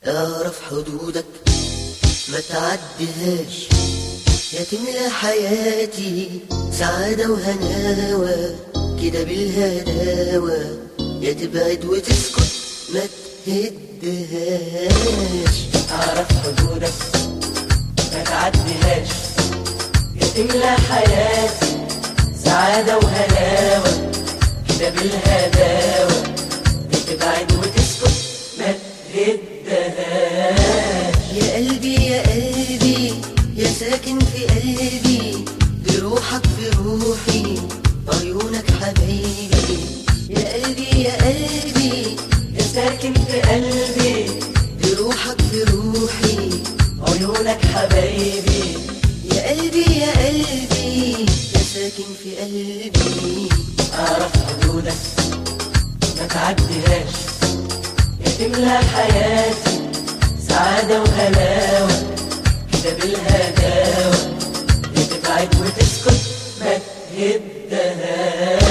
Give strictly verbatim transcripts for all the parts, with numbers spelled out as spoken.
اعرف حدودك ما تعديهاش، يا تملى حياتي سعادة وهناوة كده بالهداوة، يا تبعد وتسكت ما تهدهاش. اعرف حدودك ما تعديهاش، يا تملى حياتي سعادة وهناوة كده بالهداوة، يا تبعد وتسكت ما تهدهاش. يا قلبي يا قلبي يا ساكن في قلبي، بروحك في روحي عيونك حبيبي. يا قلبي يا قلبي يا ساكن في قلبي، بروحك في روحي عيونك حبايبي. يا قلبي يا قلبي يا ساكن في قلبي. اعرف حدودك ما تعديهاش، يا تملى حياتي سعادة وهلاوة كده بالهداوة، يا تبعد وتسكت ما تهدهاش.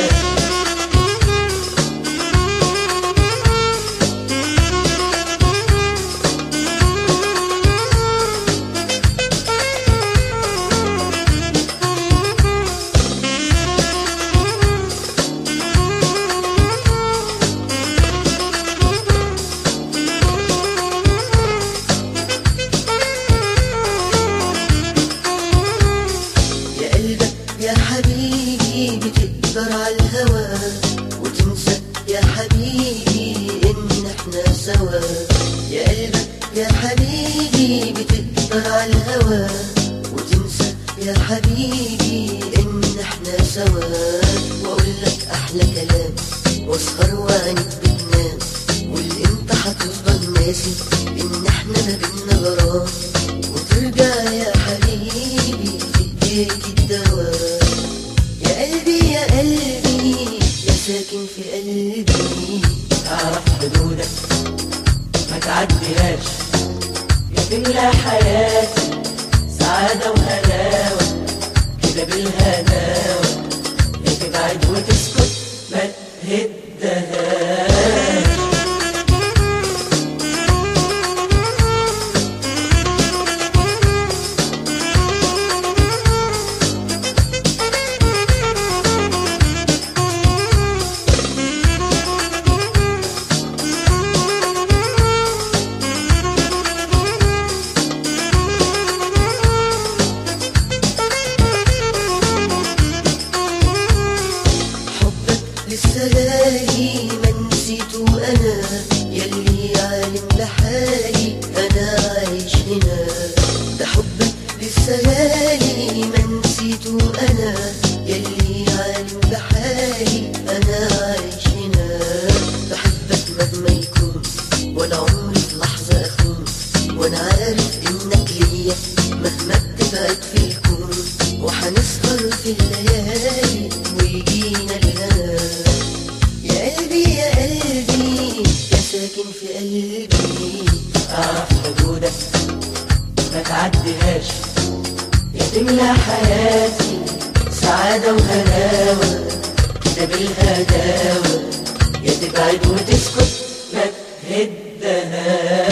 يا حبيبي بتقدر على الهوى وتنسى يا حبيبي ان احنا سوا. يا قلبك يا حبيبي بتقدر على الهوى وتنسى يا حبيبي ان احنا سوا. واقول لك احلى كلام واسهر وعينك بتنام، واللي انت هتفضل ناسي ان احنا ما بينا غرام، وترجع يا حبيبي في ايديك الدواء. يا قلبي يا قلبي يا ساكن في قلبي. اعرف حدودك ما تعديهاش، يا تملى حياتي سعادة وهلاوة كده بالهداوة، يا تبعد وتسكت ما تهدهاش. لسه بالي ما نسيته انا، يلي عالم لحالي انا عايش هنا. ده حبك لسه بالي ما نسيته انا، يلي عالم لحالي انا عايش هنا. بحبك مهما يكون ولا عمري في لحظة اخون، وانا عارف انك ليا مهما بتبعد في الكون، وحنسهر في الليالي ويجينا الهنا. يا قلبي يا قلبي يا ساكن في قلبي. اعرف حدودك ما تعديهاش، يا تملى حياتي سعادة وهلاوة كده بالهداوة، يا تبعد وتسكت ما تهدهاش.